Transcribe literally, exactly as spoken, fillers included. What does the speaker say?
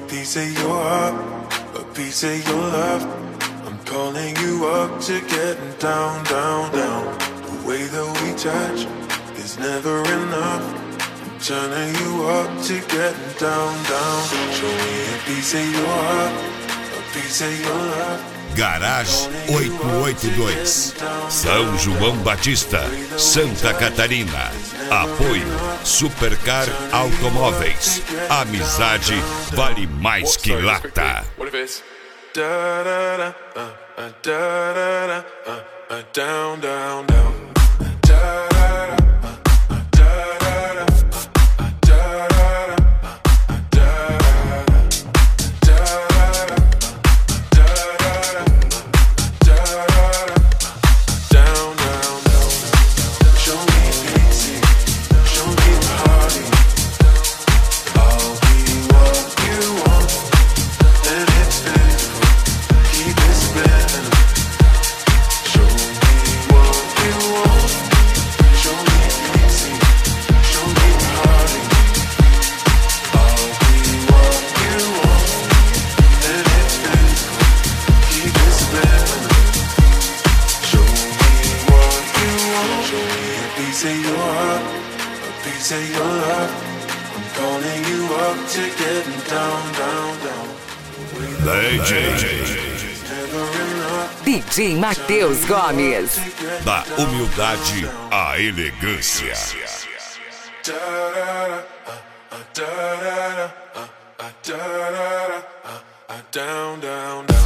piece of your heart, a piece of your love. I'm calling you up to getting down, down, down. The way that we touch is never enough. I'm turning you up to getting down, down. Show me a piece of your heart, a piece of your love. Garage oito oito dois, São João Batista, Santa Catarina. Apoio Supercar Automóveis. Amizade vale mais que lata. Down, down, down. D J Matheus Gomes. Da humildade à elegância. Down, down, down.